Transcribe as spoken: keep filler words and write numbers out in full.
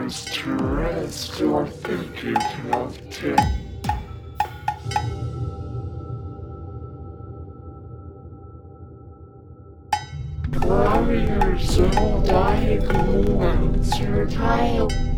hours to rest or think you cannot take. Warriors all diagonal ones, your tile.